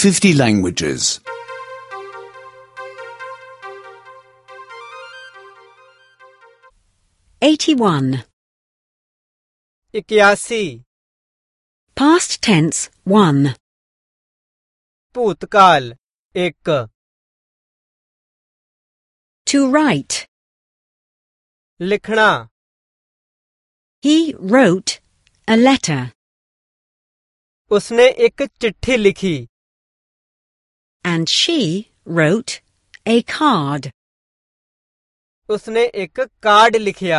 50 languages. 81. 81 Past tense 1. भूतकाल 1 To write. लिखना He wrote a letter. उसने एक चिट्ठी लिखी And she wrote a card. उसने एक कार्ड लिखिया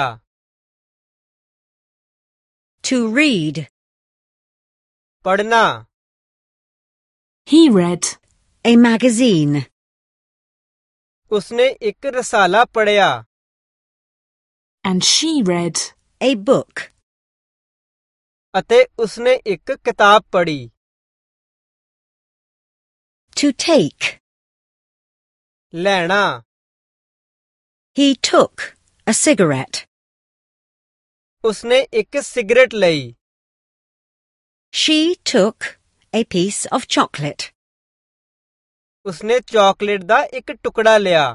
To read. पढ़ना He read A magazine. उसने एक रसाला पढ़या and she read A book. अते उसने एक किताब पढ़ी To take. लेना He took a cigarette. उसने एक सिगरेट लई She took a piece of chocolate. उसने चॉकलेट दा एक टुकड़ा लिया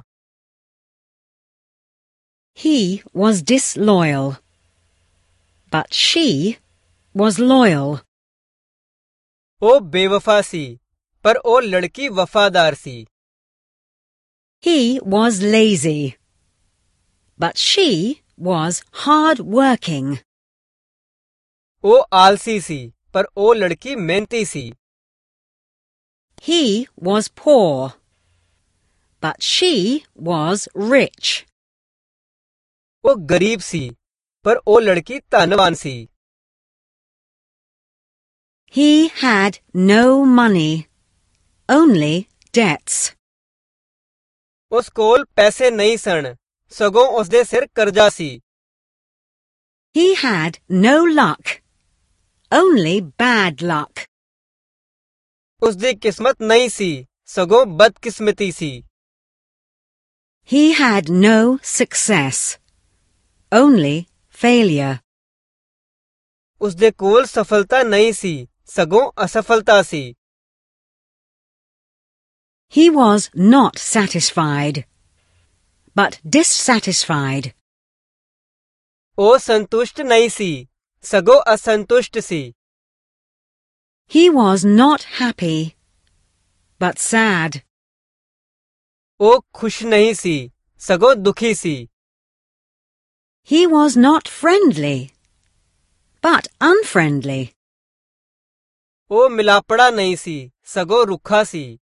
He was disloyal. But she was loyal. ओ बेवफा सी पर ओ लड़की वफादार सी He was lazy. But she was hard-working. ओ आलसी सी पर ओ लड़की मेहनती सी He was poor. But she was rich. ओ गरीब सी पर ओ लड़की धनवान सी He had no money. Only debts. उस कोल पैसे नहीं सन सगों उसदे सिर कर्जा सी He had no luck. Only bad luck. उसदी किस्मत नहीं सी सगों बदकिस्मती सी He had no success. Only failure. उसदे कोल सफलता नहीं सी सगों असफलता सी He was not satisfied, but dissatisfied. ओ संतुष्ट नहीं सी सगों असंतुष्ट सी He was not happy, but sad. ओ खुश नहीं सी सगों दुखी सी He was not friendly, but unfriendly. ओ मिलापड़ा नहीं सी सगों रुखा सी